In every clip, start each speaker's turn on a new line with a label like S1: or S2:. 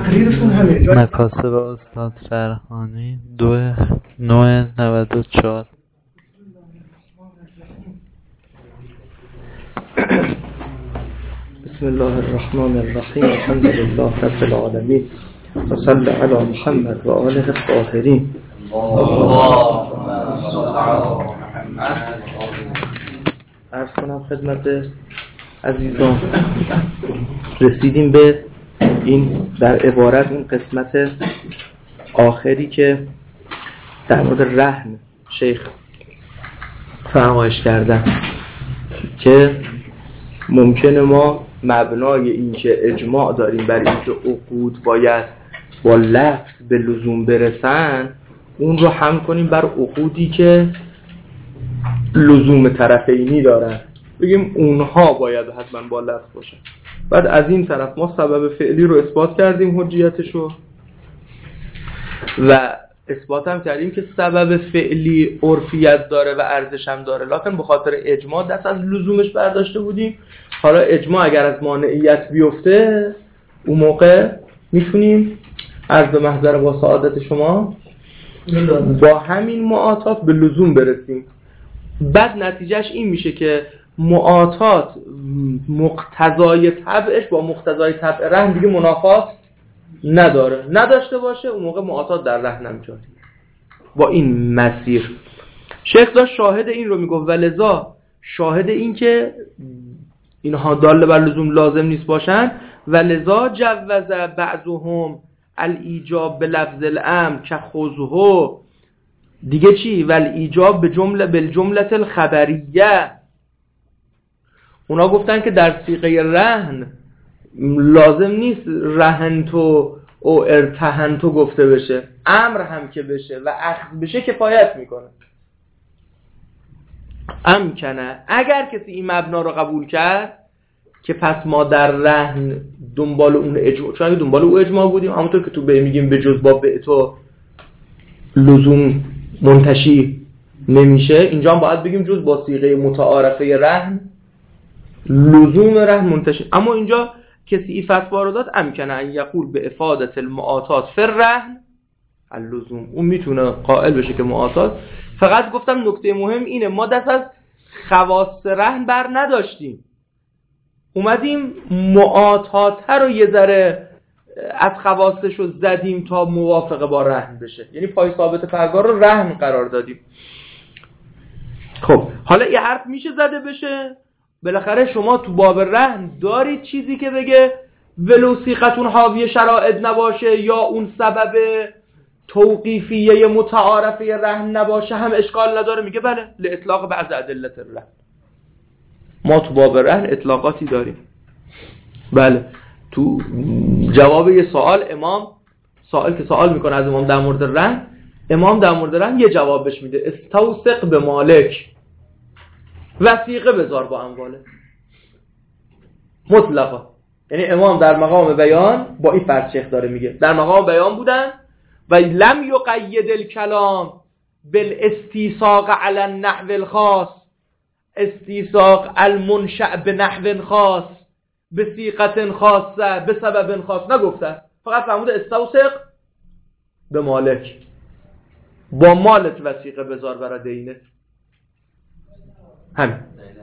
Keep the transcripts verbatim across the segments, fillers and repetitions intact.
S1: تقریرشون همه جا.
S2: مکاسب استاد فرهانی دو نوع نود و چهار.
S1: بسم الله الرحمن الرحیم. الحمد لله رب العالمین و صلی علی محمد و آله الطاهرین. عرض کنم خدمت عزیزان رسیدیم به این در عبارت این قسمت آخری که در مورد رهن شیخ فرمایش کردن که ممکنه ما مبنای این که اجماع داریم بر این که عقود باید با لفظ به لزوم برسن اون رو هم کنیم بر عقودی که لزوم طرفینی دارن، بگیم اونها باید حتما با لفظ باشن. بعد از این طرف ما سبب فعلی رو اثبات کردیم حجیتشو و اثبات هم کردیم که سبب فعلی عرفیت داره و ارزش هم داره، لکن به خاطر اجماع دست از لزومش برداشته بودیم. حالا اجماع اگر از مانعیت بیفته اون موقع میتونیم عرض به محضر با سعادت شما با همین معاطات به لزوم برسیم. بعد نتیجهش این میشه که معاطات مقتضای طبعش با مقتضای طبع رهن دیگه منافات نداره، نداشته باشه اون موقع معاطات در رهن هم جاری. با این مسیر شیخ داشت شاهد این رو میگفت، ولذا شاهد این که اینها داله بر لزوم لازم نیست باشن، ولذا جوز بعضهم الایجاب به لفظ الامر که خذه دیگه چی والایجاب به جمله بالجمله الخبریه. اونا گفتن که در صیغه رهن لازم نیست رهن تو او ارتهن تو گفته بشه، امر هم که بشه و اخذ بشه کفایت میکنه. امکنه اگر کسی این مبنا رو قبول کرد که پس ما در رهن دنبال اون اجماع، چون اگه دنبال اون اجماع بودیم همونطور که تو به میگیم به جز با به تو لزوم منتشی نمیشه، اینجا هم باید بگیم جز با صیغه متعارفه رهن لزوم رهن منتشی. اما اینجا کسی این فتوا رو داد امکنه ان یقول به افادت المعاطات فی الرهن اللزوم، اون میتونه قائل بشه که معاطات. فقط گفتم نکته مهم اینه ما دست از خواص رهن بر نداشتیم، اومدیم معاطات رو یه ذره از خواصش رو زدیم تا موافقه با رهن بشه، یعنی پای ثابت پرگار رو رهن قرار دادیم. خب حالا یه حرف میشه زده بشه، بالاخره شما تو باب رهن دارید چیزی که بگه ولو صیغتون حاوی شرائط نباشه یا اون سبب توقیفیه متعارفه رهن نباشه هم اشکال نداره؟ میگه بله لاطلاق بعض ادلت الرهن، ما تو باب رهن اطلاقاتی داریم. بله تو جواب یه سوال امام سوال که سوال میکنه از امام در مورد رهن، امام در مورد رهن یه جوابش میده استوثق به مالک وثیقه بذار با امواله مطلقا. یعنی امام در مقام بیان با این فرض شیخ داره میگه در مقام بیان بودن و لم یقید الکلام بالاستیثاق علی النحو الخاص، استیثاق المنشأ به نحو خاص به صیغه خاصه به سبب خاص نگفته، فقط فرموده استوثق به مالک، با مالک وثیقه بذار برای دینه. همین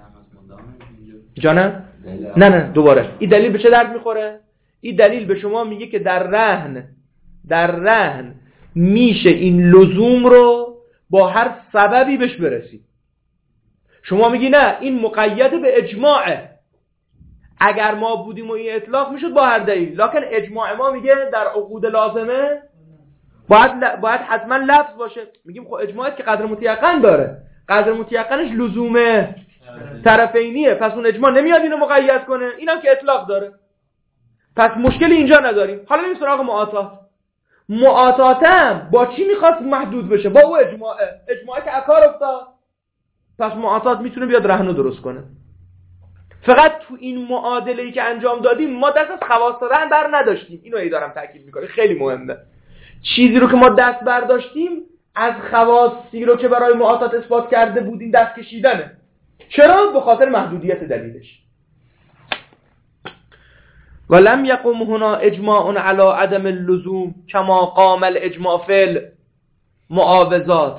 S1: جانم؟ نه نه دوباره این دلیل به چه درد میخوره؟ این دلیل به شما میگه که در رهن در رهن میشه این لزوم رو با هر سببی بهش برسی. شما میگی نه این مقید به اجماعه، اگر ما بودیم و این اطلاق میشد با هر دلیل، لکن اجماع ما میگه در عقود لازمه باید باید حتما لفظ باشه. میگیم خب اجماعت که قدر متیقن داره، قدر متیقنش لزومه طرفینیه، پس اون اجماع نمیاد اینو مقید کنه، اینم که اطلاق داره، پس مشکلی اینجا نداریم. حالا این سراغ معاطات. معاطاتم با چی میخواست محدود بشه؟ با او اجماعه، اجماعه که اکار افتاد، پس معاطات میتونه بیاد رهنو درست کنه. فقط تو این معادله‌ای که انجام دادیم ما دست از خواص رهن بر نداشتیم، اینو ای دارم تاکید میکنم، خیلی مهمه. چیزی رو که ما دست برداشتیم از خواصی رو که برای معاطات اثبات کرده بودیم دست کشیدنه. چرا؟ به خاطر محدودیت دلیلش. ولم يقم هنا اجماع على عدم اللزوم كما قام الاجماع فی المعاوضات.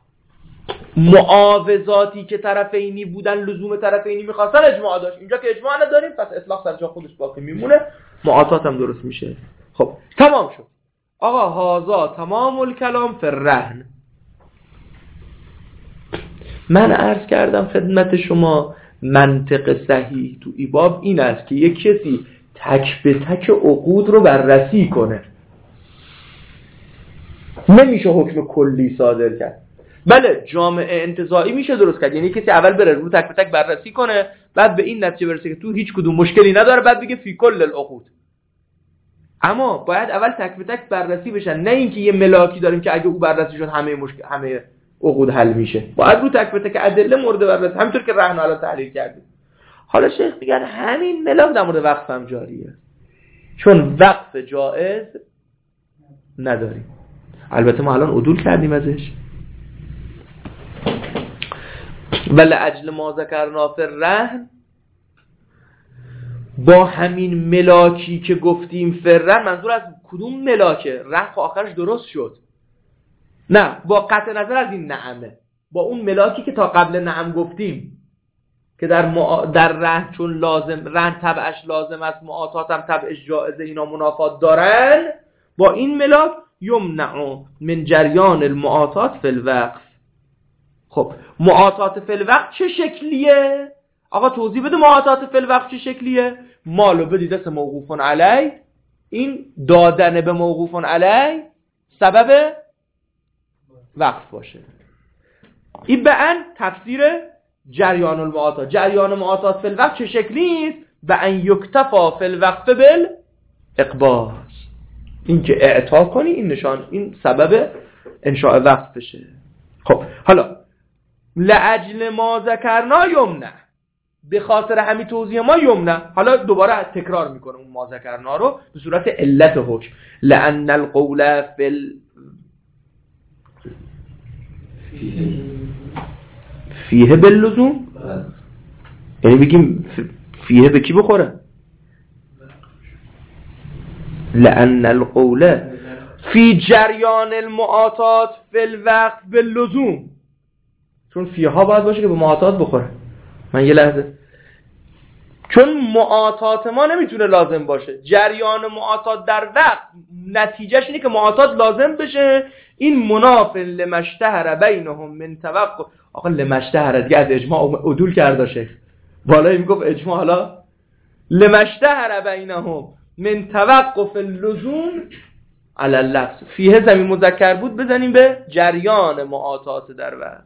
S1: معاوضاتی که طرفینی بودن لزوم طرفینی میخواستن اجماع داشت. اینجا که اجماع نداریم پس اطلاق سر جا خودش باقی میمونه، معاطات هم درست میشه. خب تمام شد آقا. هازا تمام الکلام فی الرهن. من عرض کردم خدمت شما منطق صحیح تو ای باب این است که یک کسی تک به تک عقود رو بررسی کنه، نمیشه حکم کلی صادر کرد. بله جامعه انتزاعی میشه درست کرد، یعنی کسی اول بره رو تک به تک بررسی کنه، بعد به این نتیجه برسه که تو هیچ کدوم مشکلی نداره، بعد بگه فی کل العقود. اما باید اول تک به تک بررسی بشن، نه اینکه یه ملاکی داریم که اگه او بررسی شد همه مشکل همه عقود حل میشه. باید رو تک به تک ادله مورد بررسی، همینطور که رهن الان تحلیل کردیم. حالا شیخ میگن همین ملاک در مورد وقف هم جاریه، چون وقف جائز نداریم. البته ما الان عدول کردیم ازش. ولی اجل ما ذکرنا فی الرهن، با همین ملاکی که گفتیم فی الرهن، منظور از کدوم ملاکه؟ رهن آخرش درست شد. نه با قطع نظر از این نعمه، با اون ملاکی که تا قبل نعم گفتیم که در مع... در رهن چون لازم رهن تبعش لازم است، معاطات هم تبعش جائزه، اینا منافات دارن، با این ملاک یمنع من جریان المعاطات فی الوقف. خب معاطات فی الوقف چه شکلیه؟ آقا توضیح بده معاطات فی الوقف چه شکلیه؟ مالو بدید دست موقوف علی، این دادن به موقوف علی سبب وقف باشه. این به ان تفسیر جریان المعاطات. جریان معاطات فی الوقف چه شکلی است؟ به ان یکتفا فی الوقف بالاقباض، این که اعطا کنی، این نشان این سبب انشاء وقف بشه. خب حالا لاجل ما ذکرنا یمنع، به خاطر همین توضیح ما یمنع. حالا دوباره تکرار میکنه اون ما ذکرنا رو به صورت علت حکم. لان القول فی ال... فیه باللزوم، یعنی بگیم فیه به کی بخوره؟ لان القول فی جریان المعاطات فی الوقف باللزوم، چون فیه ها باید باشه که به معاطات بخوره. من یه لحظه، چون معاطات ما نمیتونه لازم باشه، جریان معاطات در وقت نتیجهش اینه که معاطات لازم بشه. این مناف لمشتهر بینهم من توقع. آقا لمشتهر دیگه از اجماع عدول کرده شیخ، بالایی میگفت اجماع، حالا لمشتهر بینهم من توقف اللزوم علی اللفظ. فیه زمین مذکر بود، بزنیم به جریان معاطات در وقت.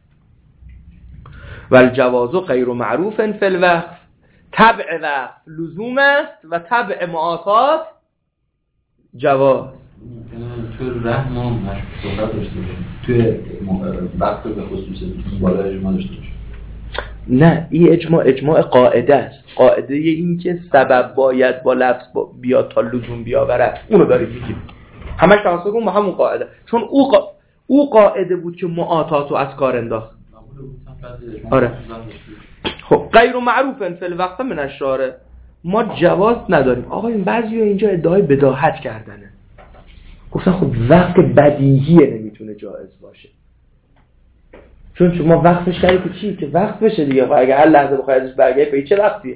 S1: والجواز غیر معروف فی الوقف، تبع وقف لزوم است و تبع معاطات جواز.
S3: تو رحم ما صحبت داشته باشیم، توی وقف به خصوص بالا اجماع داشته باشیم.
S1: نه این اجماع اجماع قاعده است. قاعده این که سبب باید با لفظ بیاد تا لزوم بیاوره، اونو داریم میگیم. همش تمسک کن با همون قاعده، چون او قا... او قاعده بود که معاطاتو از کار انداخت. آره. خب غیر معروف فی الوقت من الشارع، ما جواز نداریم. آقا این بعضیا اینجا ادعای بداهت کردنه، گفتن خب وقت بدیهیه نمیتونه جایز باشه، چون شما وقفش کردی که چی؟ که وقت بشه دیگه. خب اگه هر لحظه بخوای ازش برگردی به چه وقتیه؟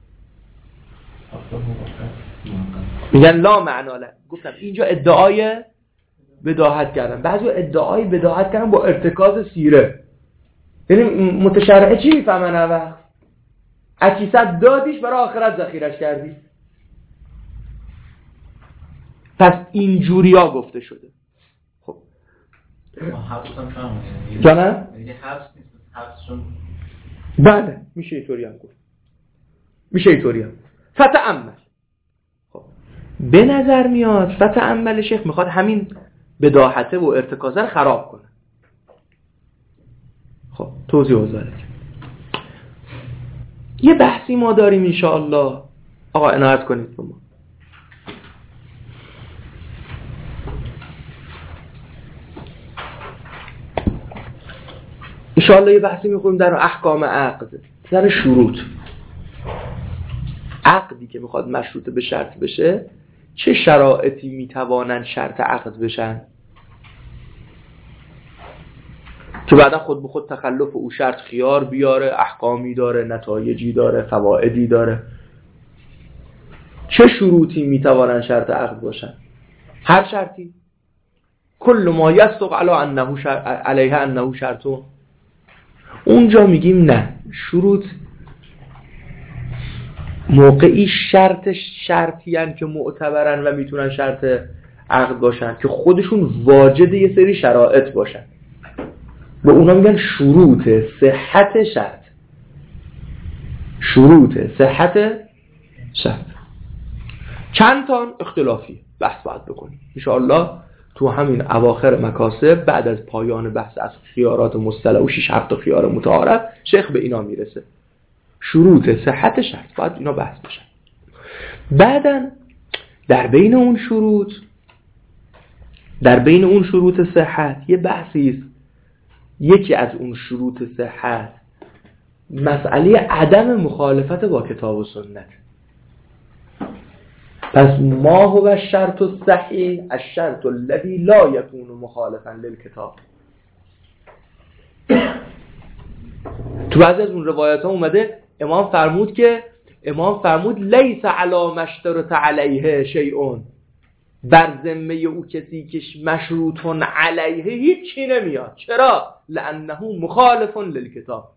S1: میگن لا معنا له. گفتم اینجا ادعای بداهت کردن. بعضی ادعای بداهت کردن با ارتکاز سیره، یعنی متشرعه چی میفهمن؟ وقت اکیصد دادیش برای آخرت ذخیرش کردی. پس اینجوری ها گفته شده. خب
S3: حبس هم فهمونه
S1: جانم؟
S3: یعنی حبس نیست، حبسشون
S1: بله میشه اینطوری هم گفت، میشه اینطوری هم. فتأمل. خب به نظر میاد فتأمل شیخ میخواد همین بداهته و ارتکازه رو خراب کنه. خب توضیح اوضاعه. یه بحثی ما داریم انشاءالله، آقا عنایت کنید با ما. انشاءالله یه بحثی میخونیم در احکام عقد، در شروط. عقدی که میخواد مشروط به شرط بشه چه شرایطی میتوانند شرط عقد بشن که بعدا خود به خود تخلف او شرط خیار بیاره، احکامی داره، نتایجی داره، فوائدی داره. چه شروطی میتوانند شرط عقد باشن؟ هر شرطی. کل ما یصدق علی انه شرط علیه انه شرطو. اونجا میگیم نه، شروط موقعی شرط شرطی هن که معتبرن و میتونن شرط عقد باشن که خودشون واجد یه سری شرایط باشن، به اونا میگن شروط صحت شرط. شروط صحت شرط چند تا اختلافی بحث باید بکنیم انشاءالله تو همین اواخر مکاسب بعد از پایان بحث از خیارات مصطلح و شش هفت خیار متعارف شیخ به اینا میرسه. شروط صحت شرط باید اینا بحث بشن. بعدن در بین اون شروط در بین اون شروط صحت یه بحثی است. یکی از اون شروط صحت مسئله عدم مخالفت با کتاب و سنت. پس ما هو الشرط الصحیح الشرط الذي لا يكون مخالفا للکتاب. تو بعضی از اون روایت ها اومده امام فرمود که امام فرمود لیس علی مشترط علیه شیء، بر ذمه او کسی که مشروطون علیه هیچی نمیاد. چرا؟ لانه مخالف للکتاب،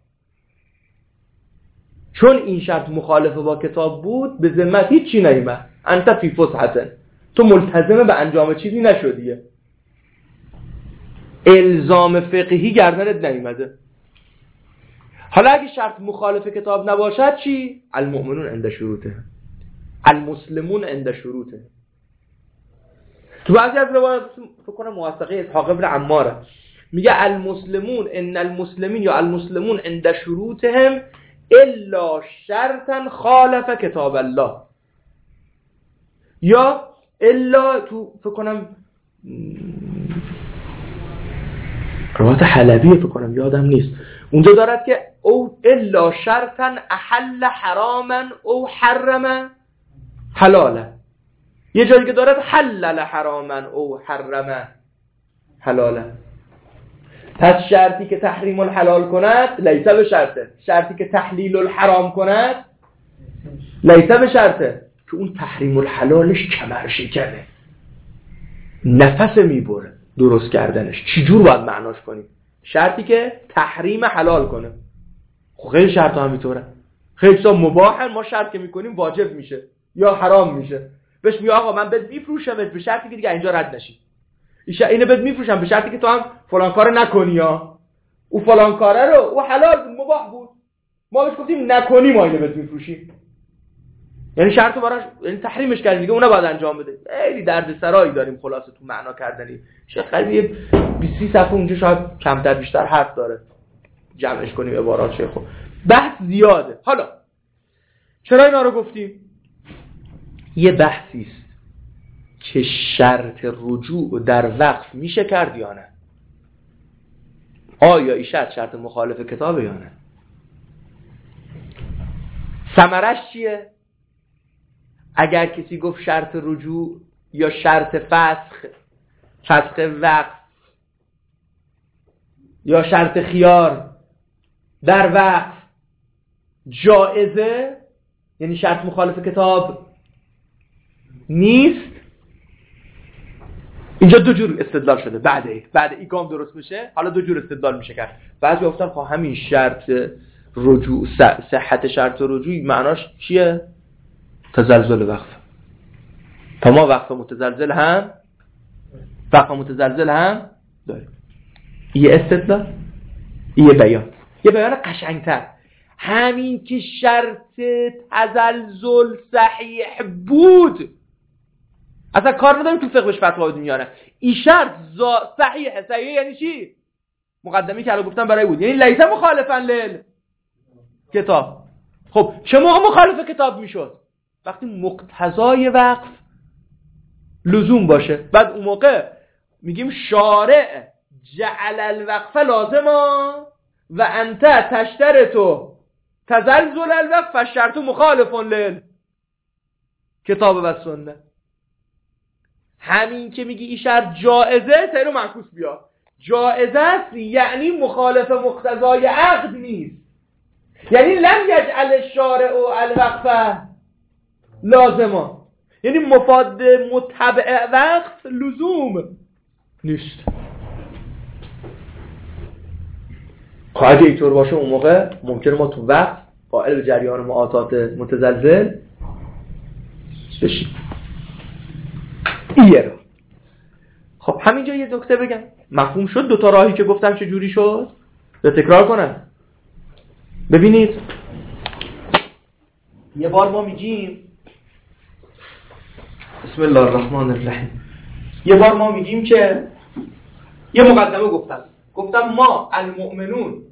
S1: چون این شرط مخالف با کتاب بود به ذمت هیچی نیامد. انت فی فسحه، تو ملتزم به انجام چیزی نشدیه، الزام فقهی گردنت نیامده. حالا اگه شرط مخالف کتاب نباشد چی؟ المؤمنون عند شروطه، المسلمون عند شروطه. تو بعضی از روایات فکر کنم موثقه اسحاق ابن عماره میگه المسلمون ان المسلمین یا المسلمون عند شروطهم الا شرطا خالف کتاب الله، یا الا تو فکر کنم روایت حلبی فکر کنم یادم نیست اونجا دارد که او الا شرطا احل حراما او حرم حلالا، یه جایی که دارد حلل حراما او حرم حلالا. پس شرطی که تحریم الحلال کند لیس به شرطه، شرطی که تحلیل الحرام کند لیس به شرطه، که اون تحریم الحلالش کمر شکنه، نفس میبره درست کردنش. چجور باید معناش کنیم؟ شرطی که تحریم حلال کنه. خیلی شرط هم میطوره، خیلی سا مباح ما شرط که میکنیم واجب میشه یا حرام میشه. بهش میگه آقا من بهت میفروشم به شرطی که دیگه اینجا رد نشی، اینو بهت میفروشم به شرطی که تو هم فلان کارو نکنی، یا او فلان کاره رو او حلال بود مباح بود ما بهش گفتیم نکنی ما اینو بهت میفروشیم، یعنی شرطو براش یعنی تحریمش کردیم دیگه، اونها باید انجام بده. خیلی درد سرایی داریم خلاصه تو معنا کردنی. شاید خیلی بیست صفحه اونجا شاید کمتر بیشتر حرف داره جمعش کنیم عبارات شیخو، بحث زیاده. حالا چرا اینا رو گفتیم؟ یه بحثی است که شرط رجوع در وقف میشه کرد یا نه، آیا این شرط شرط مخالف کتابه یا نه، ثمرش چیه؟ اگر کسی گفت شرط رجوع یا شرط فسخ، فسخ وقف یا شرط خیار در وقف جائزه، یعنی شرط مخالف کتاب نیست، اینجا دو جور استدلال شده. بعد ای بعد ای گام درست میشه، حالا دو جور استدلال میشه کرد. بعضی گفتن خب همین شرط رجوع، صحت شرط رجوع معناش چیه؟ تزلزل وقف. تا ما وقف متزلزل هم وقف متزلزل هم داریم. یه استدلال، یه بیان، یه بیان قشنگتر. همین که شرط تزلزل صحیح بود اصلا کار نداریم تو فقه بهش فتوا بدیم یا نه. این شرط صحیحه. صحیحه یعنی چی؟ مقدمی که الان گفتم برای بود، یعنی لیس مخالفا لیل کتاب. خب چه موقع مخالف کتاب میشد؟ وقتی مقتضای وقف لزوم باشه. بعد اون موقع میگیم شارع جعل الوقف لازما و انت تشترط تزلزل الوقف فالشرط مخالف لیل کتاب و سنت. همین که میگی این شرط جائزه تیرو معکوس بیا، جائزه است یعنی مخالف مقتضای عقد نیست، یعنی لم یجعل الشارع الوقف لازما، یعنی مفاد متبع وقف لزوم نیست. خب اگه اینطور باشه اون موقع ممکنه ما تو وقت قائل به جریان معاطات متزلزل بشیم. ایه را خب همینجا یه نکته بگم، مفهوم شد دوتا راهی که گفتم چه جوری شد؟ یا تکرار کنم. ببینید یه بار ما میگیم بسم الله الرحمن الرحیم، یه بار ما میگیم که یه مقدمه گفتم گفتم ما المؤمنون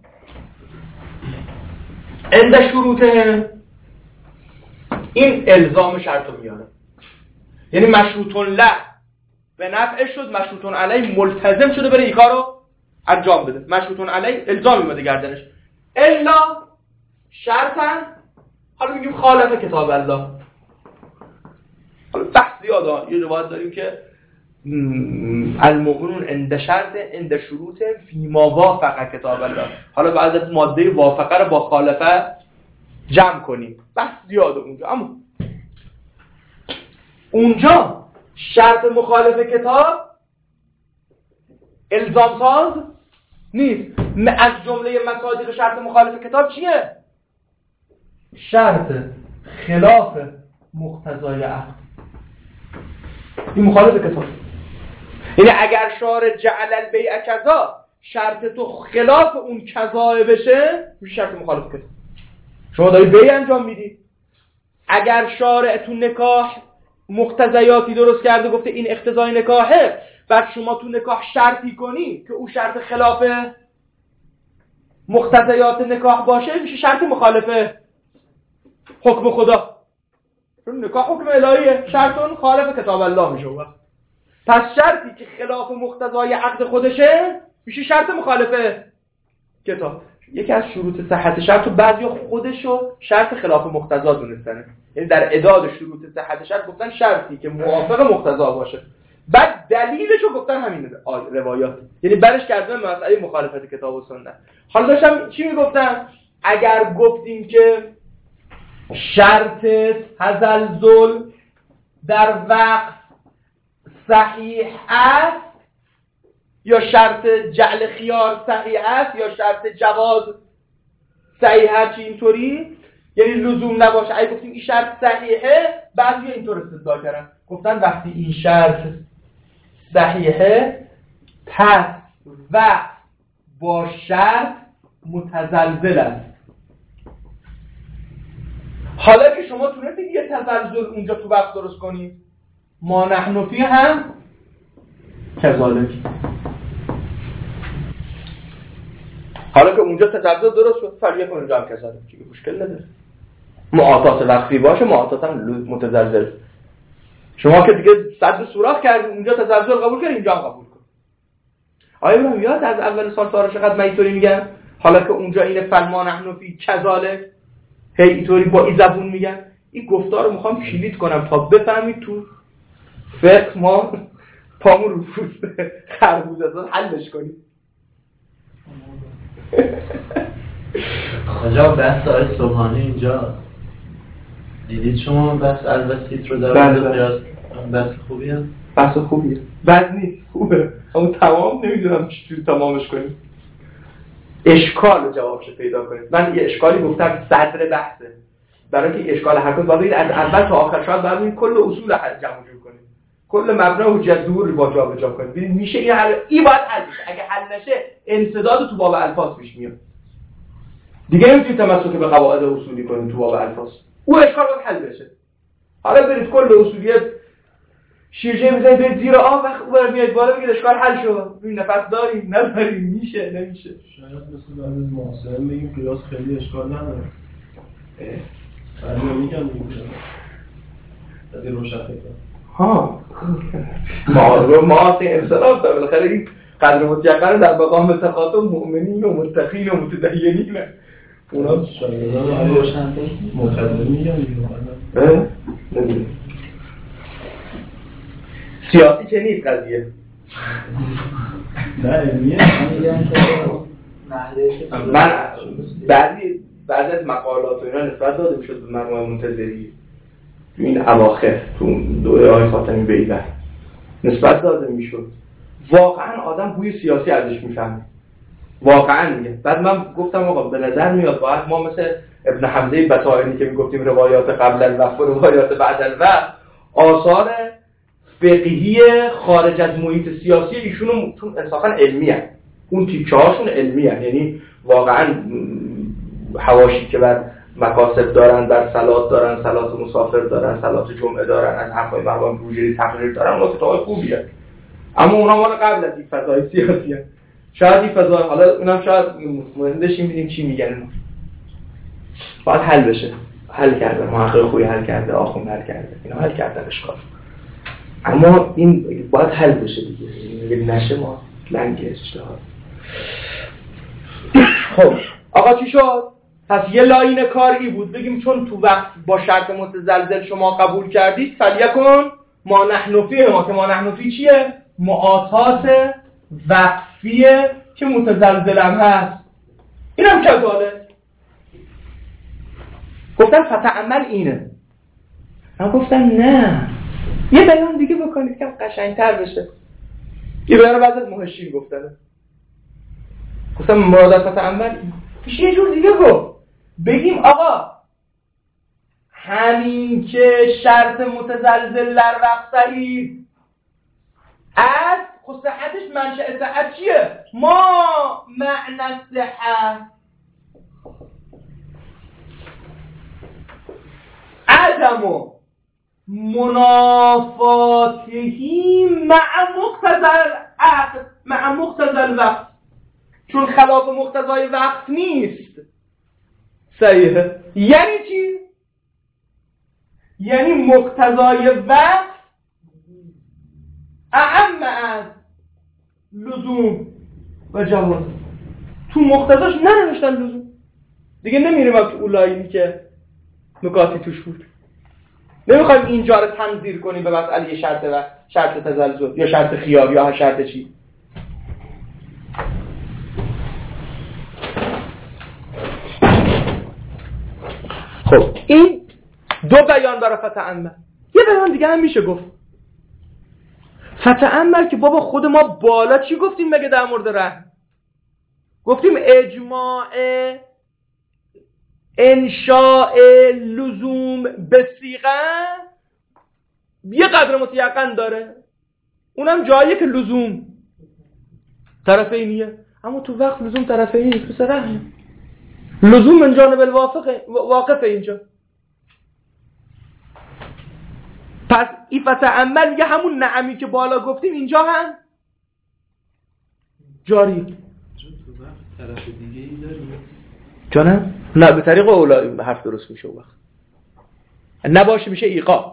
S1: عند شروطهم، این الزام شرط رو میاره، یعنی مشروطون له به نفع شد، مشروطون علیه ملتزم شده بره این کارو انجام بده، مشروطون علیه الزامی اومده گردنش، الا شرطن حالا میگیم خالف کتاب الله. حالا بحث زیاده، یه روایت داریم که المؤمنون عند شرط عند شروط فیما وافق کتاب الله، حالا بعد از ماده وافقه رو با خالفه جمع کنیم، بحث زیاده اونجا. اما اونجا شرط مخالف کتاب الزام ساز نیست. از جمله مصادیق شرط مخالف کتاب چیه؟ شرط خلاف مقتضای عقد، این مخالف کتاب. یعنی اگر شارع جعل البیع کذا، شرط تو خلاف اون کذا بشه میشه شرط مخالف کتاب، شما داری بیع انجام میدی. اگر شارع تو نکاح مقتضیاتی درست کرده گفته این اقتضای نکاحه، بعد شما تو نکاح شرطی کنی که اون شرط خلاف مقتضیات نکاح باشه، میشه شرط مخالف حکم خدا، چون نکاح حکم الهیه، شرطون خالف کتاب الله میشه. پس شرطی که خلاف مقتضای عقد خودشه میشه شرط مخالف کتاب. یکی از شروط صحت شرط تو بعضیا خودشو شرط خلاف مقتضا دونستن، یعنی در اعداد شروط صحت شرط گفتن شرطی که موافق مقتضا باشه، بعد دلیلشو گفتن همین روایات، یعنی برش کردن مسئله مخالفت کتاب و سنت. حالا داشتم چی میگفتم؟ اگر گفتیم که شرط تزلزل در وقت صحیح است یا شرط جعل خیار صحیح است یا شرط جواز صحیح است، چی اینطوری؟ یعنی لزوم نباشه. اگه گفتیم این شرط صحیحه، بعضی اینطور استدلال کردن، گفتن وقتی این شرط صحیحه پس وقت با شرط متزلزل است. حالا که شما تونستید یه تزلزل اونجا تو وقت درست کنید، ما نحن فی هم کذالک. حالا که اونجا تزلزل درست شد، فریه کن اونجا هم کذالک، چیه مشکل نداره. معاطات وقتی باشه، معاطات هم متزلزل. شما که دیگه صد سوراخ کردید، اونجا تزلزل قبول کردید، اینجا هم قبول کن. آیا ابراهیم یاد از اول سال تا چقدر من اینطوری میگم؟ حالا که اونجا اینه فلما نحن فی کذالک، هی اینطوری با این زبون میگن. این گفتار رو میخوام کلید کنم تا بفهمید تو فقه ما پامون رو پوست خربوزه زد حلش کنیم.
S2: آجا بحث آقای سبحانی اینجا دیدید شما بحث الوسیط رو در قیاس بحث خوبی هست؟
S1: بحث خوبیه، بد نیست، خوبه، اما تمام نمیدونم چجوری تمامش کنیم. اشکال رو جوابش پیدا کنیم. من یه اشکالی گفتم صدر بحثه، برای که اشکال هر کس باید از اول تا آخر شاید باید کل اصول حل جمع جور کنیم، کل مبنا و جذور با جا به جا کنیم. ببین میشه این حل، این باید حل بشه. اگه حل نشه انسداد تو باب الفاظ پیش میاد، دیگه نمیتونید تمسک به قواعد اصولی کنید تو باب الفاظ. اون اشکال باید حل بشه. حالا برید کل اصولیت شیرجه میزنید برید زیر آب، وقت اوبر میاد بالا بگید اشکال حل شد. ببین نفس داریم نداریم، میشه نمیشه.
S4: شاید مثل بعضی از معاصرین بگیم قیاس خیلی اشکال نداره. بعضی میگن میگن بعضی روشن فکر
S1: ها ما رو ما سه انصراف داره. بالاخره این قدر متیقن در مقام تخاطب مؤمنین و متقین و متدینین.
S4: اونا شاگردان روشنفکر مقدم میگن
S1: اه؟ نمیدونم سیاسی که نیست قضیه
S4: نه علمیه
S1: من بعضی بعضی از مقالات و اینا نسبت داده میشد به مرحوم منتظری تو این اواخر تو دوره های خاتمی بیبر نسبت داده میشد واقعا آدم بوی سیاسی ازش میفهمه واقعا میگه. بعد من گفتم آقا به نظر میاد باید ما مثل ابن حمزه بطائنی که میگفتیم روایات قبل الوقت و روایات بعد الوقت آثار فقهی خارج از محیط سیاسی ایشون چون انصافا علمی هست اون تیکه هاشون علمی هست یعنی واقعا حواشی که بر مکاسب دارن بر صلات دارن صلات مسافر دارن صلات جمعه دارن از حرفای مرحوم بروجردی تقریر دارن اون کتاب خوبیه اما اونا مال قبل از این فضای سیاسی هست. شاید این فضا حالا اونم شاید مهندشیم ببینیم چی میگن باید حل بشه حل کرده محقق خوبی حل کرده آخوند حل کرده اینا حل کردن اشکال اما این باید حل بشه دیگه نشه ما لنگ اجتهاد. خب آقا چی شد؟ پس یه لاین کاری بود بگیم چون تو وقت با شرط متزلزل شما قبول کردید فلیکن ما نحن فیه ما که ما نحن فیه چیه؟ معاطات وقفیه که متزلزل هم هست این هم که داله گفتن فتعمل اینه من گفتم نه یه بیان دیگه بکنید که قشنگتر بشه یه بیان بعد از محشین گفتنه گفتم مرادت فتعمل پیش یه جور دیگه گفت بگیم آقا همین که شرط متزلزل در وقت صحیح از خود صحتش منشأ صحت چیه؟ ما معنی صحت عدم منافاتهی مع مقتضی العقل مع مقتضی الوقت چون خلاف مقتضای وقت نیست صحیحه یعنی چی؟ یعنی مقتضای وقت اعم از لزوم و جواز تو مقتضاش ننوشتن لزوم دیگه نمیریم تو اولایی که نکاتی توش بود نمیخوایم اینجا رو تنظیر کنیم به مسئله شرط و شرط تزلزل یا شرط خیار یا شرط چی خب این دو بیان برای فتعمل یه بیان دیگه هم میشه گفت فتعمل که بابا خود ما بالا چی گفتیم مگه در مورد رهن گفتیم اجماع انشاء لزوم به صیغه یه قدر متیقن داره اونم جاییه که لزوم طرفینیه اما تو وقت لزوم طرفینی نیست پس رهن لزوم من جانب الواقع واقف اینجا پس این فتعمل میگه همون نعمی که بالا گفتیم اینجا هم جاری
S2: تو وقت طرف دیگه ای داریم
S1: جانم؟ نه به طریق اولا حرف درست میشه وقت نباشه میشه ایقا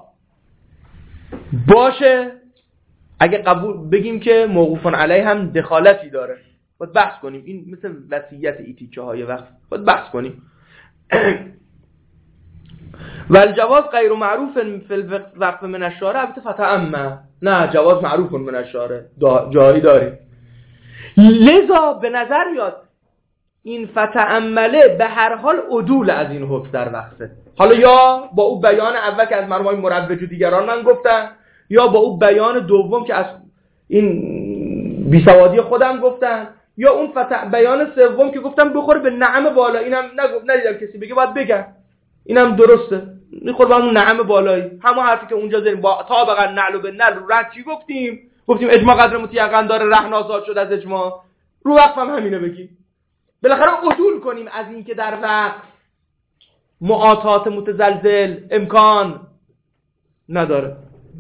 S1: باشه اگه قبول بگیم که موقوفان علیه هم دخالتی داره باید بحث کنیم این مثل وصیت ایتیچه های وقت باید بحث کنیم و الجواز غیر معروف فی الوقف من الشارع البته فتعمل نه جواز معروف من الشارع جایی داریم لذا به نظر میاد این فتعمله به هر حال عدول از این حکم در وقفه حالا یا با او بیان اول که از مرحوم مروج و دیگران من گفتم یا با او بیان دوم که از این بیسوادی خودم گفتم یا اون فتح بیان سوم که گفتم بخوره به نعم بالا اینم نگفت ندیدم کسی بگه باید بگم اینم درسته میخوره به همون نعم بالایی همون حرفی که اونجا زدیم با طابقا نعل و به نعل رو رد چی گفتیم گفتیم اجماع قدر متیقن داره رهن آزاد شد از اجماع رو وقف هم همینه بگیم بالاخره عدول کنیم از این که در وقت معاطات متزلزل امکان نداره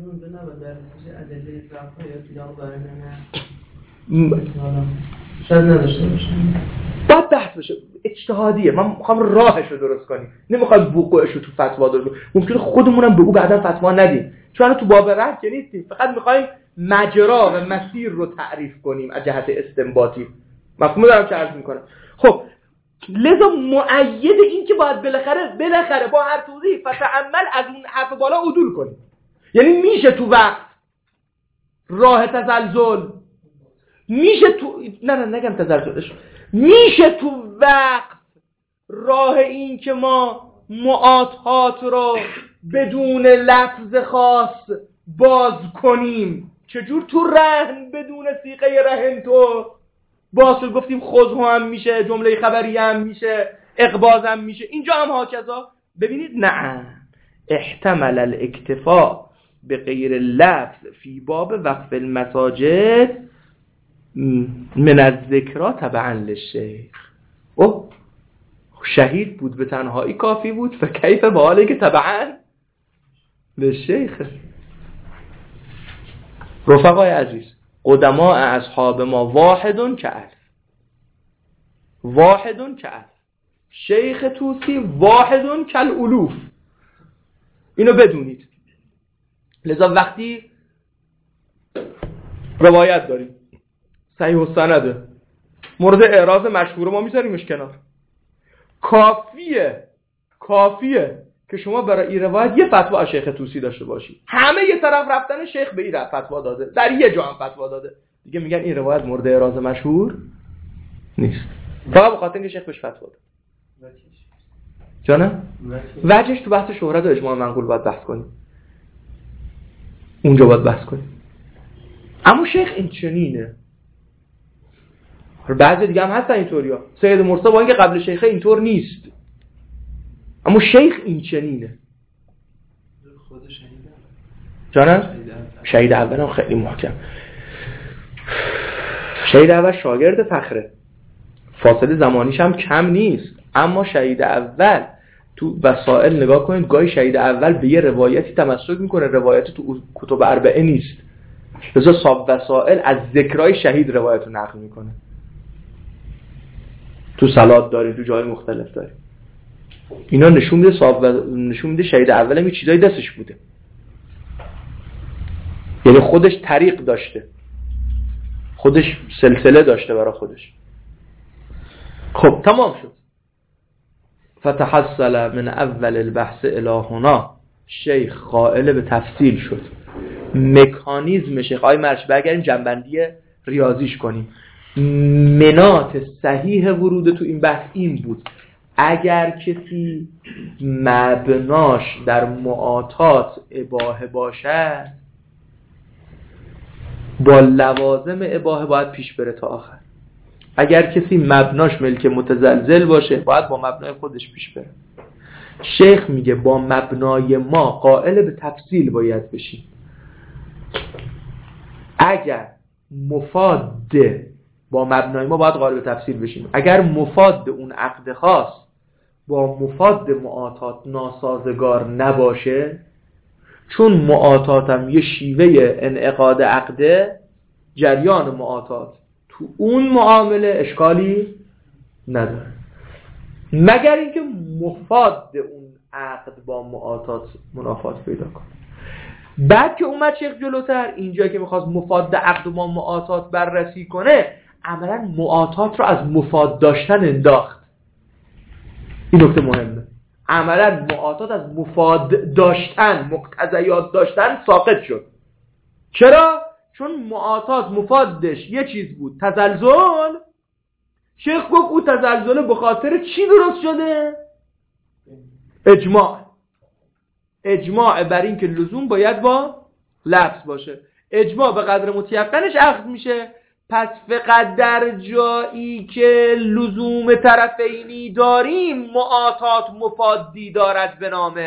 S5: شاید نداشته باشه
S1: باید بحث بشه اجتهادیه من میخوام راهش رو درست کنیم نمیخوام وقوعش رو تو فتوا درست کنیم ممکنه خودمونم به او بعدا فتوا ندیم چون تو باب رد که نیستیم فقط میخوایم مجرا و مسیر رو تعریف کنیم از جهت استنباطی مفهوم دارم چه عرض میکنم خب لذا مؤید این که باید بالاخره بالاخره با هر توضیح فتعمل از اون حرف بالا عدول کنی. یعنی میشه تو وقت راه تزلزل، میشه تو نه نه نگم تزلزلش، میشه تو وقت راه این که ما معاطات رو بدون لفظ خاص باز کنیم. چجور تو رهن بدون صیغه رهن تو باز شد؟ گفتیم خذه هم میشه، جمله خبری هم میشه، اقباض هم میشه، اینجا هم هاکذا. ببینید نه احتمل الاکتفاء به غیر لفظ فی باب وقف المساجد من الذکرا تبعا للشیخ. اوه شهید بود به تنهایی کافی بود، فکیف به حالی که تبعا للشیخ. رفقای عزیز، قدماء اصحاب ما واحدون که الف، واحدون که الف. شیخ طوسی واحدون که الالوف. اینو بدونید. لذا وقتی روایت داریم صحیح السنده، مورد اعراض مشهور ما میذاریمش کنار. کافیه کافیه که شما برای این روایت یه فتوا از شیخ طوسی داشته باشی. همه یه طرف رفتن شیخ به این فتوا داده، در یه جا هم فتوا داده، دیگه میگن این روایت مورد اعراض مشهور نیست، فقط به خاطر اینکه شیخ بهش فتوا داده. جانم وجهش تو بحث شهرت و اجماع منقول باید بحث کنیم، اونجا باید بحث کنیم. اما شیخ این چنینه. بعضی دیگه هم هستن اینطوریا. سید مرسی با اینکه قبل شیخ اینطور نیست، اما شیخ این چنینه.
S2: خود شهید
S1: جانم شهید اول هم خیلی محکم. شهید اول شاگرد فخره، فاصله زمانیش هم کم نیست، اما شهید اول تو وسائل نگاه کنید، گاهی شهید اول به یه روایتی تمسک میکنه، روایت تو کتب اربعه نیست، لذا صاحب وسائل از ذکرای شهید روایت رو نقل میکنه. تو صلات داری، تو جای مختلف داری. اینا نشون میده صاحب و... نشون میده شهید اول هم یه چیزایی دستش بوده، یعنی خودش طریق داشته، خودش سلسله داشته برای خودش. خب تمام شد. فتحصل من اول البحث الى هنا، شیخ قائل به تفصیل شد. مکانیزم شیخ آی مرش برگردیم جنبندی ریاضیش کنیم. منات صحیح ورود تو این بحث این بود اگر کسی مبناش در معاطات اباحه باشد، با لوازم اباحه باید پیش بره تا آخر. اگر کسی مبناش ملک متزلزل باشه باید با مبنای خودش پیش بره. شیخ میگه با مبنای ما قائل به تفصیل باید بشیم. اگر مفاد با مبنای ما باید قائل به تفصیل بشیم. اگر مفاد اون عقد خاص با مفاد معاطات ناسازگار نباشه، چون معاطات هم یه شیوه انعقاد عقده، جریان معاطات تو اون معامله اشکالی نداره، مگر اینکه مفاد اون عقد با معاطات منافات پیدا کنه. بعد که اومد شیخ جلوتر اینجا که میخواست مفاد عقد با معاطات بررسی کنه، عملا معاطات رو از مفاد داشتن انداخت. این نکته مهمه. عملا معاطات از مفاد داشتن، مقتضیات داشتن ساقط شد. چرا؟ چون معاطات مفادش یه چیز بود، تزلزل. شیخ گفت او تزلزل به خاطر چی درست شده؟ اجماع. اجماع بر این که لزوم باید با لفظ باشه. اجماع به قدر متیقنش اخذ میشه. پس فقط در جایی که لزوم طرفینی داریم معاطات مفادی دارد به نام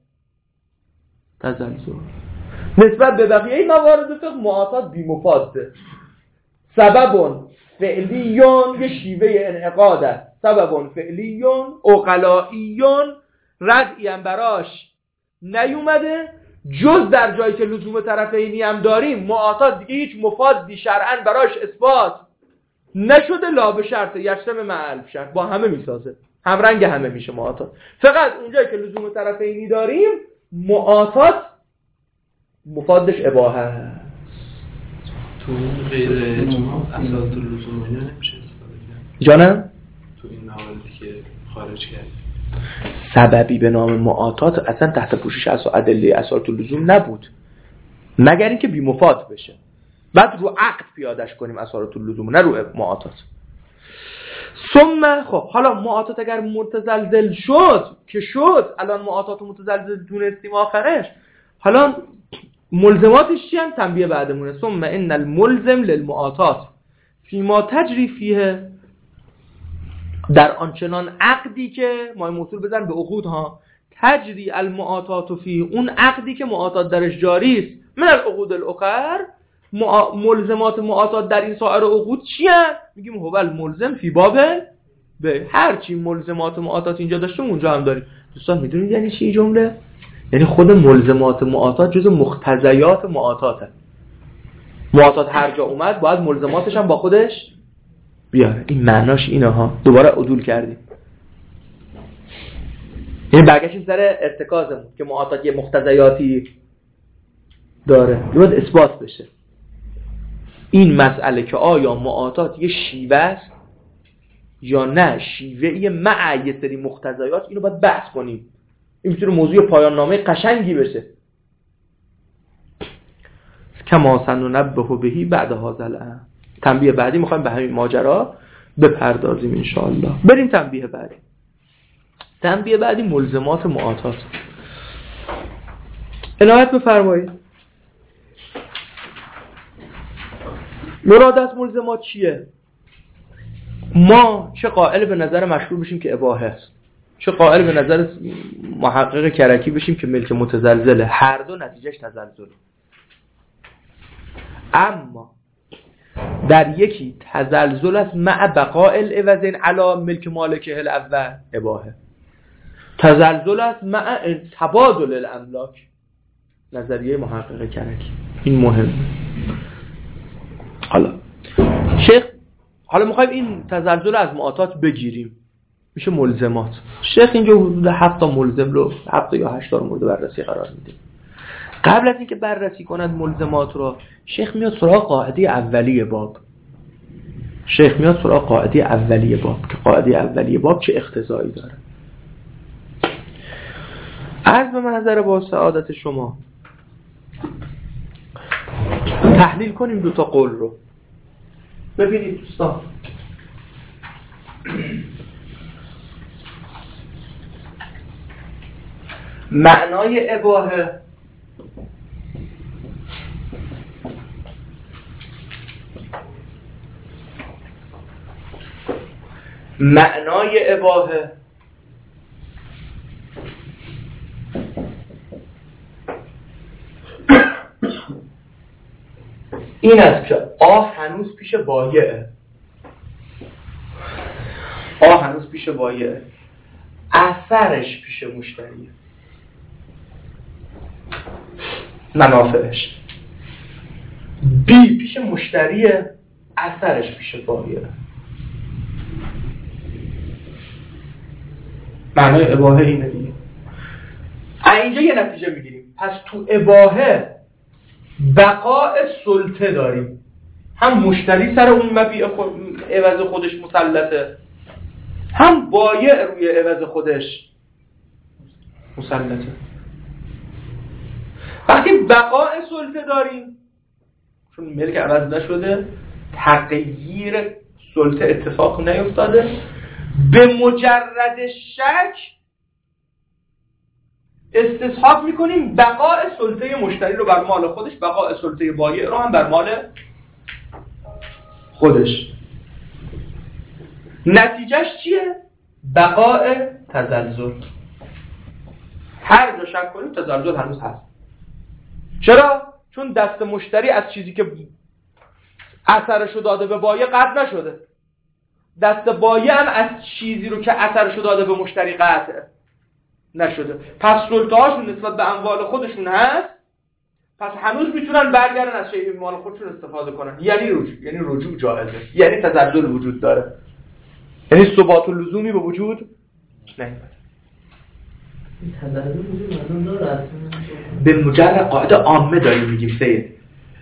S1: تزلزل. نسبت به بقیه موارد فقه معاطات بی مفاده. سبب فعلیون یه شیوه انعقاد است. سبب فعلیون عقلائیون ردعی هم براش نیومده، جز در جایی که لزوم طرفینی هم داریم معاطات دیگه هیچ مفادی شرعاً براش اثبات نشده، لا به شرط یجتمع مع الف شرط، با همه میسازه، هم رنگ همه میشه معاطات. فقط اونجایی که لزوم طرفینی داریم معاطات مفادش اباحه است.
S2: تو غیر اساس لزوم اینا نمیشه استفاده کرد.
S1: جانم؟
S2: تو این مواردی
S4: که خارج کرد.
S1: سببی به نام معاطات اصلا تحت پوشش اساس ادله اسارت اللزوم نبود، مگر اینکه بی مفاد بشه. بعد رو عقد پیادش کنیم اسارت اللزوم، نه رو معاطات. ثم خب حالا معاطات اگر متزلزل شد که شد، الان معاطات متزلزل دونستیم آخرش، حالا ملزماتش چی هم تنبیه بعدمونه. ثم ان الملزم للمعاطات فیما تجری فیه، در آنچنان عقدی که ما موصول بزن به عقود ها، تجری المعاطات فیه، اون عقدی که معاطات درش جاری است، من العقود الاخر، ملزمات معاطات در این سایر عقود چی هست؟ میگیم هو الملزم فی باب به، هر چی ملزمات معاطات اینجا داشتیم اونجا هم داریم. دوستان میدونید یعنی چی جمله؟ یعنی خود ملزمات معاطات جزء مقتضیات معاطاته. معاطات هر جا اومد باید ملزماتش هم با خودش بیاره. این معناش اینه ها. دوباره عدول کردیم. یعنی برگشتیم سر ارتکازمون که معاطات یه مقتضیاتی داره، باید اثبات بشه. این مسئله که آیا معاطات یه شیوه است یا نه شیوهی مع یه سری مقتضیات، اینو باید بحث کنیم. این میتونه موضوع پایان نامه قشنگی بشه. کما سننبه بهی بعد هذا. تنبیه بعدی میخوایم به همین ماجرا بپردازیم ان شاء الله. بریم تنبیه بعدی. تنبیه بعدی ملزمات معاطات. عنایت بفرمایید. مراد از ملزمات چیه؟ ما چه قائل به نظر مشروع بشیم که اباحه است، چه قائل به نظر محقق کرکی بشیم که ملک متزلزله، هر دو نتیجهش تزلزله. اما در یکی تزلزل است مع بقاء العوضین علی ملک مالکه الاول اباحه، تزلزل است مع تبادل الاملاک، نظریه محقق کرکی. این مهمه. حالا شیخ حالا میخوایم این تزلزل از معاطات بگیریم، میشه ملزمات. شیخ اینجا حدود هفت تا ملزم رو، هفت یا هشت تا مورد بررسی قرار میده. قبل از اینکه بررسی کند ملزمات رو، شیخ میاد سراغ قاعده اولیه باب. شیخ میاد سراغ قاعده اولیه باب که قاعده اولیه باب چه اقتضایی داره. عرض به محضر با سعادت شما تحلیل کنیم دو تا قول رو. ببینید دوستان، معنای اباحه معنای اباحه این است که آ هنوز پیش بایعه، آ هنوز پیش بایعه، اثرش پیش مشتریه، منافعش. بی پیش مشتریه، اثرش پیش بایعه. معنای اباحه اینه دیگه. اینجا یه نتیجه میگیریم. پس تو اباحه بقاء سلطه داریم، هم مشتری سر اون مبیع خود عوض خودش مسلطه، هم بایع روی عوض خودش مسلطه. وقتی بقاء سلطه داریم، چون ملک عوض نشده، تغییر سلطه اتفاق نیفتاده، به مجرد شک استصحاب میکنیم بقاء سلطه مشتری رو بر مال خودش، بقاء سلطه بایع رو هم بر مال خودش. نتیجهش چیه؟ بقاء تزلزل. هر جا شک کنیم تزلزل هنوز هست. چرا؟ چون دست مشتری از چیزی که اثرشو داده به بایع قطع نشده، دست بایع هم از چیزی رو که اثرشو داده به مشتری قطع نشده. پس سلطه هاشون نسبت به اموال خودشون هست، پس هنوز میتونن برگردن از شیء مال خودشون استفاده کنن. یعنی رجوع، یعنی رجوع جایزه، یعنی تزلزل وجود داره، یعنی ثبات لزومی به وجود نمیاد.
S5: این تزلزل وجود داره.
S1: به مجرد قاعده عامه داریم میگیم سید.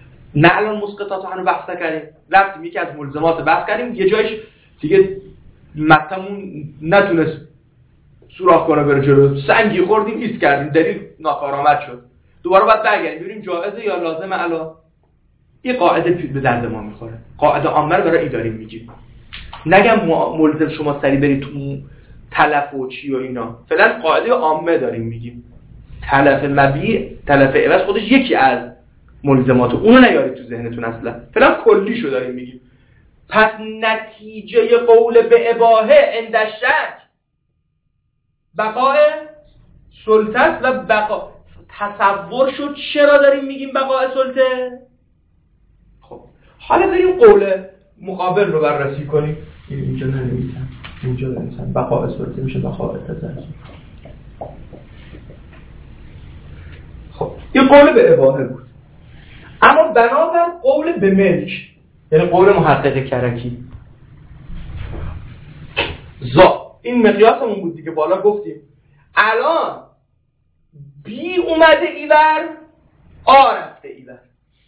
S1: نه الان مسقطات رو هنوز بحث نکردیم، رفتیم یکی از ملزمات بحث کردیم، یه جایش دیگه متمون نتونست سوراخ کنه بره جلو، سنگی خوردیم ایست کردیم، دلیل ناکارآمد شد، دوباره باید برگردیم ببینیم جائزه یا لازمه. الان این قاعده به درد ما میخوره، قاعده عامه رو برای ایداری میگیم. نگم ملزم شما سری برید تو تلف و چی و اینا، فعلا قاعده عامه داریم میگیم. تلف مبیع، تلف عوض خودش یکی از ملزمات، اونو نیارید تو ذهنتون اصلا، فعلا کلیشو داریم میگیم. پس نتیجه قول به اباحه عند شک بقای سلطه است و بقا. تصور شد چرا داریم میگیم بقای سلطه؟ خب حالا بریم قول مقابل رو بررسی کنیم. اینجا ننویسم، اینجا ننویسم بقای سلطه میشه بقای تزلزل. خب این قول به اباحه بود، اما بنابر قول به ملک، یعنی قول محقق کرکی زا، این مقیاسمون بود دیگه بالا گفتیم. الان بی اومده ایور، آ رفته ایور،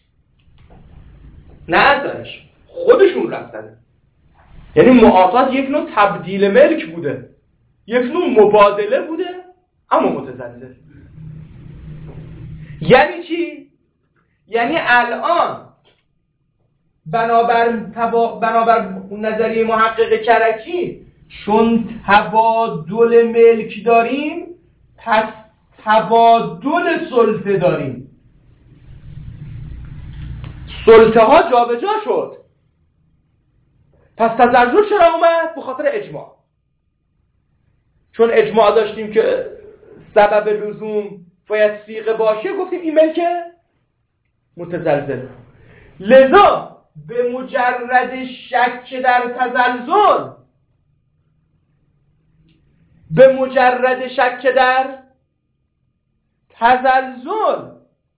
S1: نه ازش خودشون رفتن. یعنی معاطات یک نوع تبدیل ملک بوده، یک نوع مبادله بوده اما متزلزل. یعنی چی؟ یعنی الان بنابر تبا... بنابر نظریه محقق کرکی چون تبادل ملک داریم، پس تبادل سلطه داریم. سلطه ها جا به جا شد، پس تزلزل چرا اومد؟ به خاطر اجماع. چون اجماع داشتیم که سبب لزوم باید صیغه باشه، گفتیم این ملک متزلزل. لذا به مجرد شک در تزلزل، به مجرد شک در تزلزل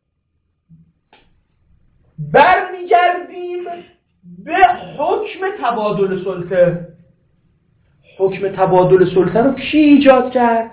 S1: برمیگردیم به حکم تبادل سلطه. حکم تبادل سلطه رو کی ایجاد کرد؟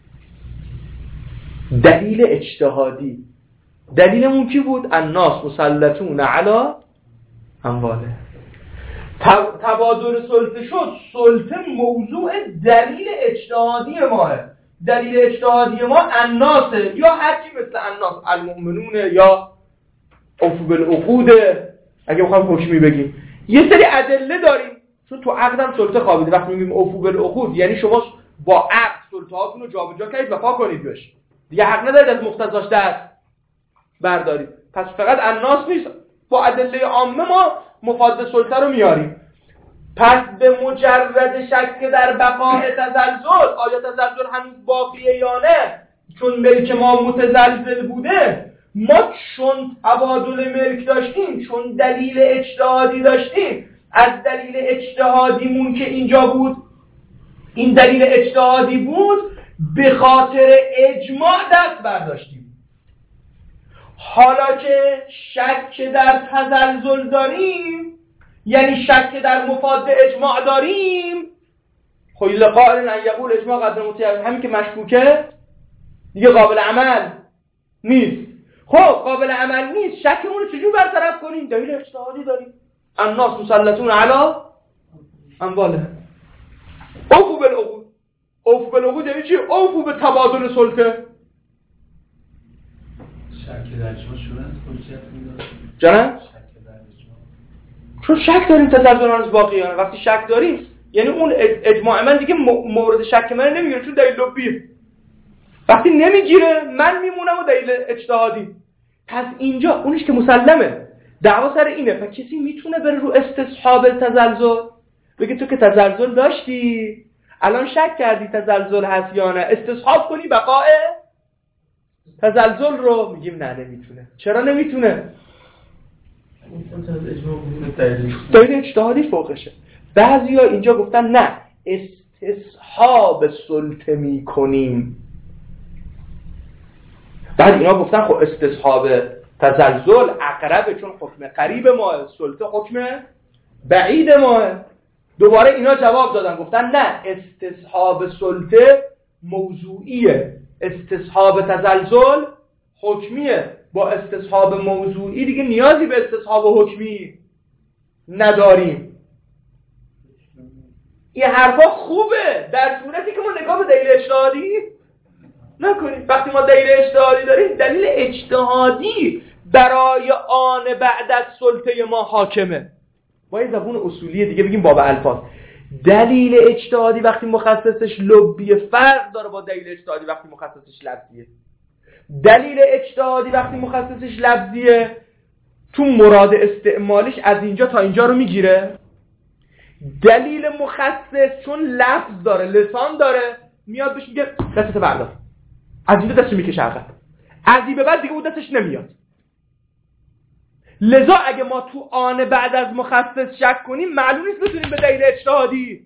S1: دلیل اجتهادی. دلیلمون کی بود؟ الناس مسلطون علی امواله. تبادل سلطه شد، سلطه موضوع دلیل اجتهادی ماه. دلیل اجتهادی ما الناسه، یا هر کی مثل الناس، المؤمنون یا اوفو بالعقود. اگه بخوام حکمی بگیم یه سری ادله داریم، چون تو عقدم سلطه خوابیده. وقتی میگیم اوفو بالعقود یعنی شما با عقد سلطه هاتون رو جابجا کردید، وفا کنید بهش، دیگه حق ندارید از مقتضاش دست بردارید. پس فقط الناس نیست، با ادله عامه ما مفاد سلطه رو میاریم. پس به مجرد شک در بقای تزلزل، آیا تزلزل هنوز باقیه یا نه، چون ملک ما متزلزل بوده، ما چون تبادل ملک داشتیم، چون دلیل اجتهادی داشتیم، از دلیل اجتهادیمون که اینجا بود، این دلیل اجتهادی بود، به خاطر اجماع دست برداشتیم. حالا که شک در تزلزل داریم، یعنی شک در مفاد اجماع داریم، خیلی قائل ان یقول اجماع قدر متعین، همین که مشکوکه دیگه قابل عمل نیست. خب قابل عمل نیست، شکمون رو چجور برطرف کنیم؟ دلیل اجتهادی داریم. الناس مسلطون علی امواله. اوفو بالعقود. اوفو بالعقود یعنی چی؟ اوفو به تبادل سلطه.
S2: شک در اجماع شده است حجت می‌داره.
S1: جانم؟
S2: شک در اجماع.
S1: چون شک داریم تزلزل هنوز باقیه. وقتی شک داریم یعنی اون اجماع من دیگه مورد شک من نمیگیره، چون دلیل لبیه. وقتی نمیگیره من میمونم و دلیل اجتهادی. پس اینجا اونش که مسلمه، دعوا سر اینه. پس کسی میتونه بره رو استصحاب تزلزل بگه تو که تزلزل داشتی الان شک کردی تزلزل هست یا نه، استصحاب کنی بقای تزلزل رو؟ میگیم نه نمیتونه. چرا نمیتونه؟ دلیل اجتهادی فوقشه. بعضیا اینجا گفتن نه استصحاب سلطه میکنیم. بعد اینا گفتن خب استصحاب تزلزل اقربه، چون حکم قریب ماه، سلطه حکم بعید ماه. دوباره اینا جواب دادن گفتن نه استصحاب سلطه موضوعیه، استصحاب تزلزل حکمیه. با استصحاب موضوعی دیگه نیازی به استصحاب حکمی نداریم. این حرفا خوبه در صورتی که ما نگاه به دلیل اجتهادی نکنیم. وقتی ما دلیل اجتهادی داریم، دلیل اجتهادی برای آن بعد از سلطه ما حاکمه. با یه زبون اصولی دیگه بگیم باب الفاظ، دلیل اجتهادی وقتی مخصصش لبی فرق داره با دلیل اجتهادی وقتی مخصصش لفظیه. دلیل اجتهادی وقتی مخصصش لفظیه تو مراد استعمالیش از اینجا تا اینجا رو میگیره. دلیل مخصص چون لفظ داره، لسان داره، میاد بهش میگه دستت بردار، از اینجا دستش میکشه عقب، از این به بعد دیگه اون دستش نمیاد. لذا اگه ما تو آن بعد از مخصص شک کنیم، معلوم نیست بتونیم به دلیل اجتهادی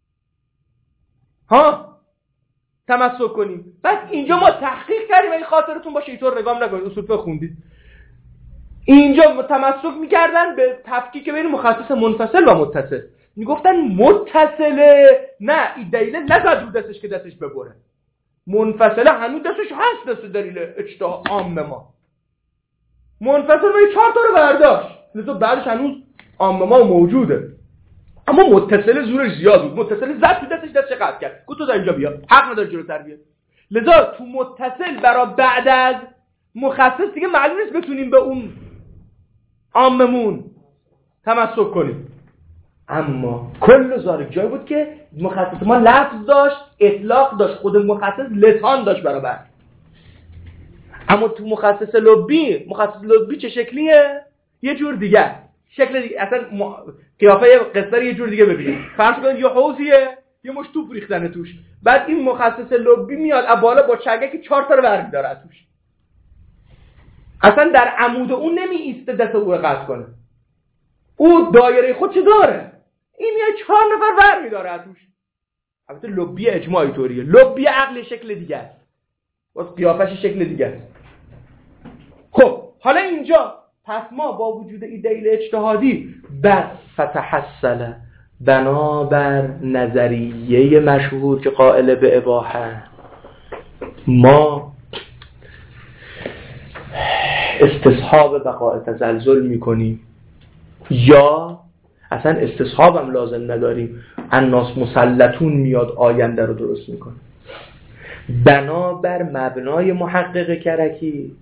S1: ها تمسک کنیم. بس اینجا ما تحقیق کردیم، این خاطرتون باشه اینطور نگام نکنید، اصول فقه خوندید. اینجا تمسک میکردن به تفکیک بین مخصص منفصل و متصل. میگفتن متصله نه، این دلیل نزد رو دستش که دستش ببره، منفصله هنوز دستش هست، دست دلیل اجتهاد عام ما. منفصل ما چهار تا رو برداشت، لذا بعدش هنوز عام ما موجوده، اما متصل زورش زیاد بود. متصل زد تو دستش، دستش قطع کرد، گفت تو تا اینجا بیا، حق نداره جلوتر بیاد. لذا تو متصل برای بعد از مخصص دیگه معلوم نیست بتونیم به اون عاممون تمسک کنیم. اما کل زارک جای بود که مخصص ما لفظ داشت، اطلاق داشت، خود مخصص لسان داشت برای بعد. اما تو مخصص لبی، مخصص لبی چه شکلیه؟ یه جور دیگه، شکل دیگه، اصلا م... قیافه قصه یه جور دیگه ببینید. فرض کنید یه حوضیه، یه مش توپ ریختن توش، بعد این مخصص لبی میاد از بالا با چگکی چهار تا رو برمی‌داره از توش، اصلا در عمود اون نمی ایسته دست او قطع کنه، او دایره خود چه داره، این میاد چهار نفر برمی‌داره از توش. البته لبی اجماعی طوریه، لبی عقل شکل دیگه است، باز قیافش شکل دیگه است. خب حالا اینجا پس ما با وجود این دلیل اجتهادی بس فتحصل بنابر نظریه مشهور که قائل به اباحه، ما استصحاب بقاء تزلزل میکنیم یا اصلا استصحاب هم لازم نداریم، الناس مسلطون میاد آینده رو درست میکنه. بنابر مبنای محقق کرکی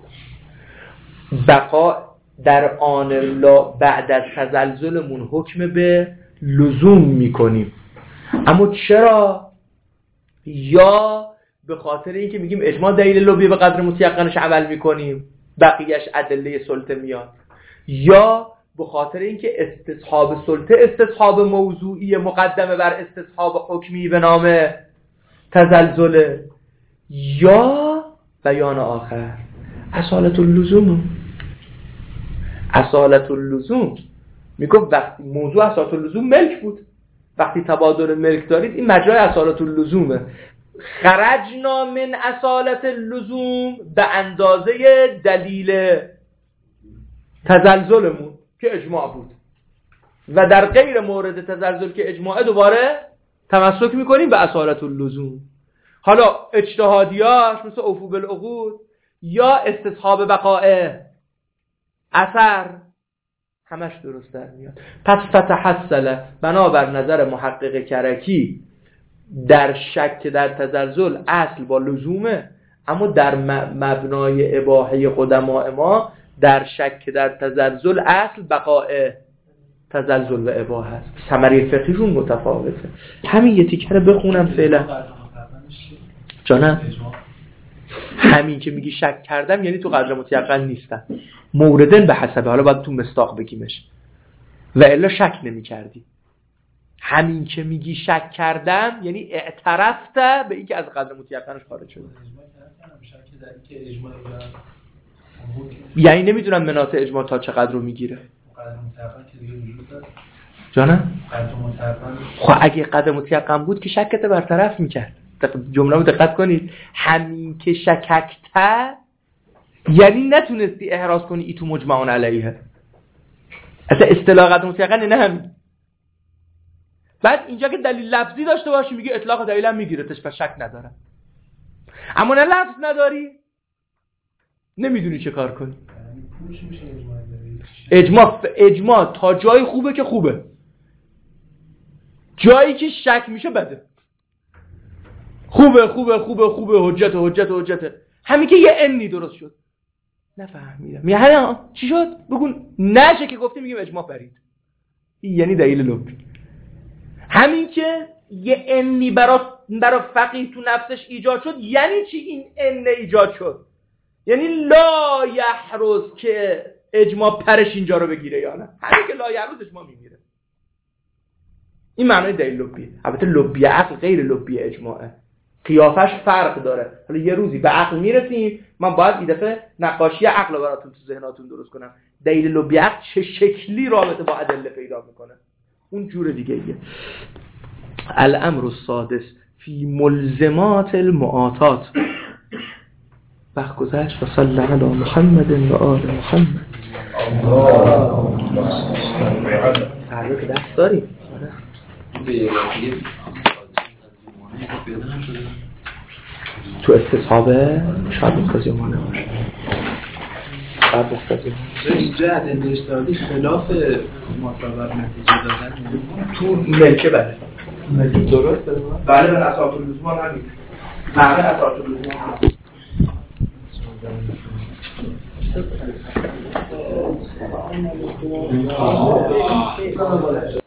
S1: بقا در آن لا بعد از تزلزلمون حکم به لزوم میکنیم. اما چرا؟ یا به خاطر اینکه میگیم اجماع دلیل لبی به قدر متیقنش عمل میکنیم، بقیهش ادله سلطه میاد، یا به خاطر اینکه استصحاب سلطه استصحاب موضوعی مقدمه بر استصحاب حکمی به نام تزلزل، یا بیان آخر اصالت اللزوم. اصالت اللزوم میگفت وقتی موضوع اصالت اللزوم ملک بود، وقتی تبادل ملک دارید این مجرای اصالت اللزومه. خرجنا من اصالت اللزوم به اندازه دلیل تزلزلمون که اجماع بود، و در غیر مورد تزلزل که اجماعه دوباره تمسک میکنیم به اصالت اللزوم. حالا اجتهادیاش مثل اوفو بالعقود یا استصحاب بقاء اثر همش درست در میاد. پس فتحصل بنابر نظر محقق کرکی در شک در تزلزل اصل با لزومه، اما در مبنای اباحه قدماء ما در شک در تزلزل اصل بقاء تزلزل و اباحه است. ثمره فقهیشون متفاوته. همین یه تیکه رو بخونم فعلا. جانم همین که میگی شک کردم یعنی تو قدر متیقن نیستم، موردن به حسبه، حالا باید تو مصداق بگیمش، و الا شک نمی کردی. همین که میگی شک کردم یعنی اعترفت به این که از قدر متیقنش خارج شده. یعنی نمیدونم مناطق اجماع تا چقدر رو میگیره. جانم خب اگه قدر متیقن بود که شکت برطرف میکرد. جمله رو دقت کنید، همین که شککت یعنی نتونستی احراز کنی ای تو مجمعون علیه. اصلا اصطلاح قدر متیقن نه همین. بعد اینجا که دلیل لفظی داشته باشی میگه اطلاق دلیل هم میگیرتش، پس شک نداره. اما نه لفظ نداری نمیدونی چه کار کنی. اجماع اجماع تا جای خوبه که خوبه، جایی که شک میشه بده. خوبه خوبه خوبه خوبه حجت حجت حجت. همین که یه انی درست شد نفهمیدم یعنی چی شد بگو نشه که گفتی میگیم اجماع برید. این یعنی دلیل لبی. همین که یه انی برای برای فقیه تو نفسش ایجاد شد یعنی چی این ان ایجاد شد؟ یعنی لا یحرز که اجماع پرش اینجا رو بگیره یا نه. همین که لا یحرز اجماع میگیره. این معنای دلیل لبیه. البته لبی عقل غیر لبی اجماعه. قیافش فرق داره. حالا یه روزی به عقل میرسیم من باید این دفعه نقاشی عقل رو براتون تو ذهناتون درست کنم. دلیل لبی عقل چه شکلی رابطه با ادله پیدا میکنه اون جور دیگه ایه. الامر السادس فی ملزمات المعاطات. وقت گذشت و صلی علی محمد و آل محمد. فردا که دست داریم تو استصحابه شاید مستزیمانه باشه. شاید مستزیمانه
S4: اینجا ادله اجتهادی خلاف معتبر نتیجه دادن
S1: تو ملکه بله ملکه درست بله به اساس اللزوم هم همین معنی اساس اللزوم